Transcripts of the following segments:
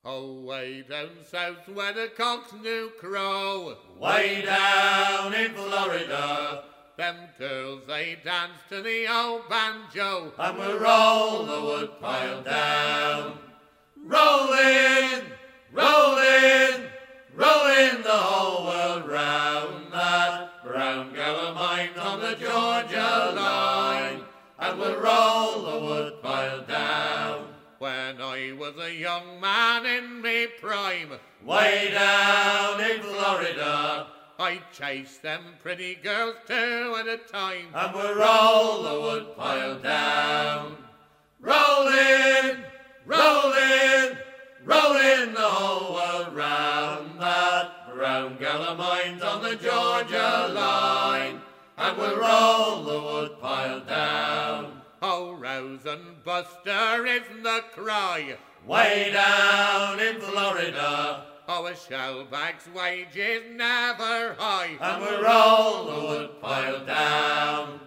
Oh, way down south where the cocks do crow, way down in Florida, them girls they dance to the old banjo, and we roll the wood pile down. Rolling, rolling, rolling the whole world round, that brown gal of mine on the Georgia line, and we'll roll the wood pile down. When I was a young man in me prime, way down in Florida, I chased them pretty girls two at a time, and we'll roll the wood pile down. Rolling, rolling, rolling the whole world round, that brown gal of mine's on the Georgia line, and we'll roll the wood pile down. Oh, Rose and Buster is the cry, way down in Florida, oh, a shellback's wages never high, and we'll roll the wood pile down.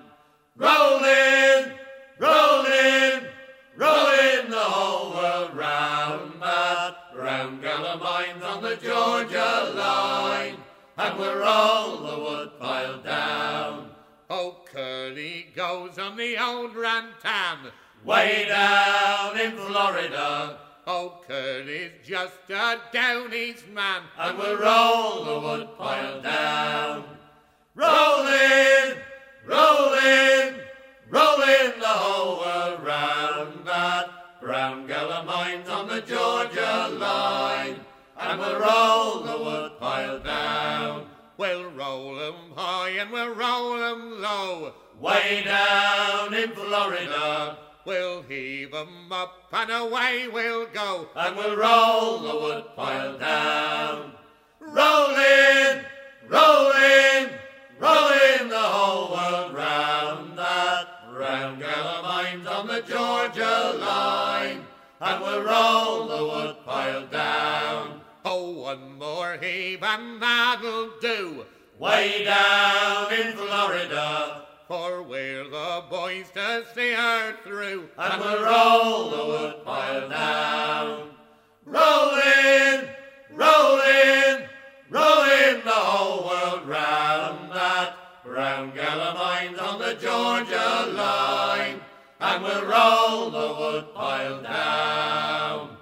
Rolling, rolling, rolling the whole world round, that brown gal of mine's on the Georgia line, and we'll roll the wood pile down. Oh, Curly goes on the old rantan, way down in Florida, oh, Curly's just a down east man, and we'll roll the wood pile down. Rolling, rolling, rolling the whole world round, that brown gal of mine's on the Georgia line, and we'll roll the wood pile down. We'll roll 'em high and we'll roll 'em low, way down in Florida, we'll heave 'em up and away we'll go, and we'll roll the wood pile down. Rolling, rolling, rolling the whole world round, that brown gal of mine's on the Georgia line, and we'll roll the wood pile down. Oh, one more heave and that'll do, way down in Florida, for we're the boys to see her through, and we'll roll the wood pile down. Rolling, rolling, rolling the whole world round, that brown gal of mine's on the Georgia line, and we'll roll the wood pile down.